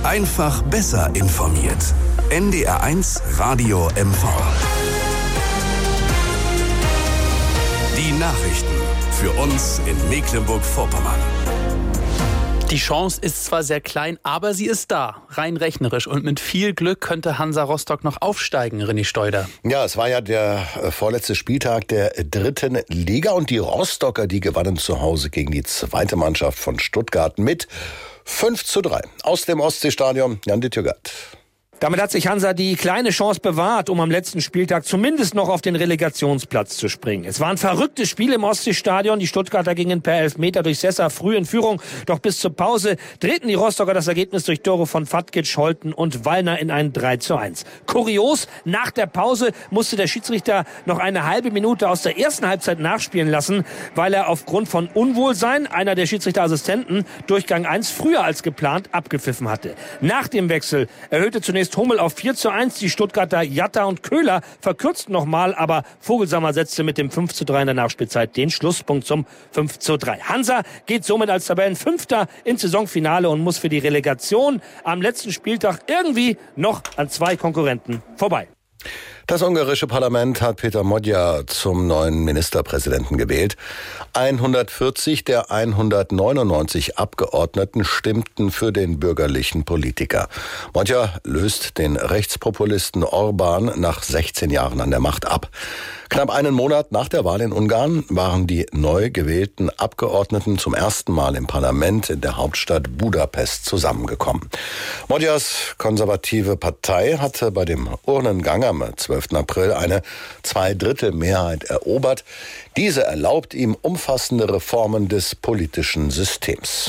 Einfach besser informiert. NDR1 Radio MV. Die Nachrichten für uns in Mecklenburg-Vorpommern. Die Chance ist zwar sehr klein, aber sie ist da, rein rechnerisch. Und mit viel Glück könnte Hansa Rostock noch aufsteigen, René Steuder. Ja, es war ja der vorletzte Spieltag der 3. Liga und die Rostocker, die gewannen zu Hause gegen die zweite Mannschaft von Stuttgart mit 5:3. Aus dem Ostseestadion, Jan-Dit Jögert. Damit hat sich Hansa die kleine Chance bewahrt, um am letzten Spieltag zumindest noch auf den Relegationsplatz zu springen. Es war ein verrücktes Spiel im Ostseestadion. Die Stuttgarter gingen per Elfmeter durch Sessa früh in Führung. Doch bis zur Pause drehten die Rostocker das Ergebnis durch Tore von Fatkic, Scholten und Wallner in ein 3:1. Kurios, nach der Pause musste der Schiedsrichter noch eine halbe Minute aus der ersten Halbzeit nachspielen lassen, weil er aufgrund von Unwohlsein einer der Schiedsrichterassistenten Durchgang 1 früher als geplant abgepfiffen hatte. Nach dem Wechsel erhöhte zunächst Hummel auf 4:1. Die Stuttgarter Jatta und Köhler verkürzten nochmal, aber Vogelsammer setzte mit dem 5:3 in der Nachspielzeit den Schlusspunkt zum 5:3. Hansa geht somit als Tabellenfünfter ins Saisonfinale und muss für die Relegation am letzten Spieltag irgendwie noch an 2 Konkurrenten vorbei. Das ungarische Parlament hat Péter Magyar zum neuen Ministerpräsidenten gewählt. 140 der 199 Abgeordneten stimmten für den bürgerlichen Politiker. Magyar löst den Rechtspopulisten Orbán nach 16 Jahren an der Macht ab. Knapp einen Monat nach der Wahl in Ungarn waren die neu gewählten Abgeordneten zum ersten Mal im Parlament in der Hauptstadt Budapest zusammengekommen. Magyars konservative Partei hatte bei dem Urnengang am 12. April eine 2/3 erobert. Diese erlaubt ihm umfassende Reformen des politischen Systems.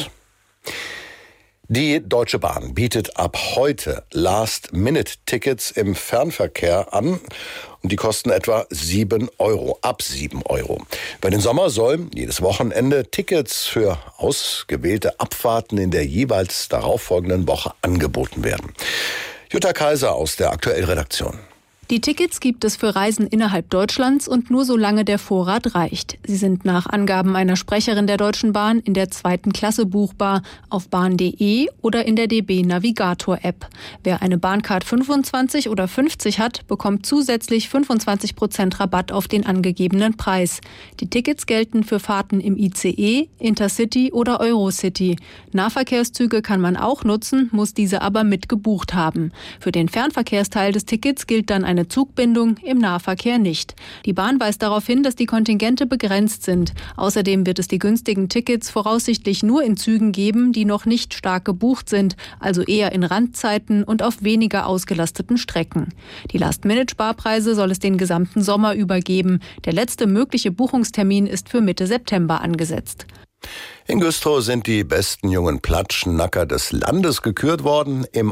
Die Deutsche Bahn bietet ab heute Last-Minute-Tickets im Fernverkehr an. Und die kosten etwa 7 Euro, ab 7 Euro. Über den Sommer sollen jedes Wochenende Tickets für ausgewählte Abfahrten in der jeweils darauffolgenden Woche angeboten werden. Jutta Kaiser aus der Aktuell-Redaktion. Die Tickets gibt es für Reisen innerhalb Deutschlands und nur solange der Vorrat reicht. Sie sind nach Angaben einer Sprecherin der Deutschen Bahn in der 2. Klasse buchbar auf bahn.de oder in der DB Navigator App. Wer eine Bahncard 25 oder 50 hat, bekommt zusätzlich 25% Rabatt auf den angegebenen Preis. Die Tickets gelten für Fahrten im ICE, Intercity oder Eurocity. Nahverkehrszüge kann man auch nutzen, muss diese aber mit gebucht haben. Für den Fernverkehrsteil des Tickets gilt dann eine Zugbindung, im Nahverkehr nicht. Die Bahn weist darauf hin, dass die Kontingente begrenzt sind. Außerdem wird es die günstigen Tickets voraussichtlich nur in Zügen geben, die noch nicht stark gebucht sind, also eher in Randzeiten und auf weniger ausgelasteten Strecken. Die Last-Minute-Sparpreise soll es den gesamten Sommer über geben. Der letzte mögliche Buchungstermin ist für Mitte September angesetzt. In Güstrow sind die besten jungen Platschnacker des Landes gekürt worden im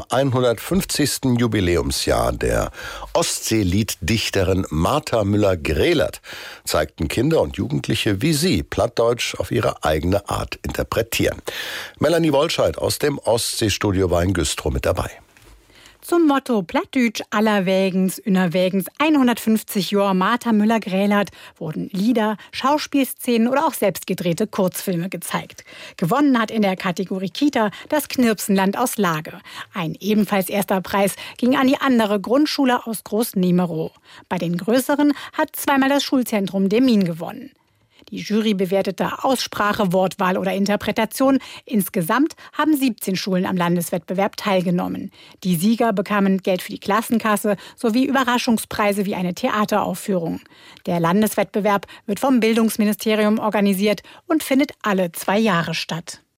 150. Jubiläumsjahr der Ostseelied-Dichterin Martha Müller-Grehlert zeigten Kinder und Jugendliche, wie sie Plattdeutsch auf ihre eigene Art interpretieren. Melanie Wolscheid aus dem Ostseestudio war in Güstrow mit dabei. Zum Motto Plattdütsch allerwägens, innerwägens 150 Jahre Martha Müller-Grehlert wurden Lieder, Schauspielszenen oder auch selbstgedrehte Kurzfilme gezeigt. Gewonnen hat in der Kategorie Kita das Knirpsenland aus Lage. Ein ebenfalls erster Preis ging an die andere Grundschule aus Groß-Nemerow. Bei den größeren hat zweimal das Schulzentrum Demmin gewonnen. Die Jury bewertete Aussprache, Wortwahl oder Interpretation. Insgesamt haben 17 Schulen am Landeswettbewerb teilgenommen. Die Sieger bekamen Geld für die Klassenkasse sowie Überraschungspreise wie eine Theateraufführung. Der Landeswettbewerb wird vom Bildungsministerium organisiert und findet alle 2 Jahre statt.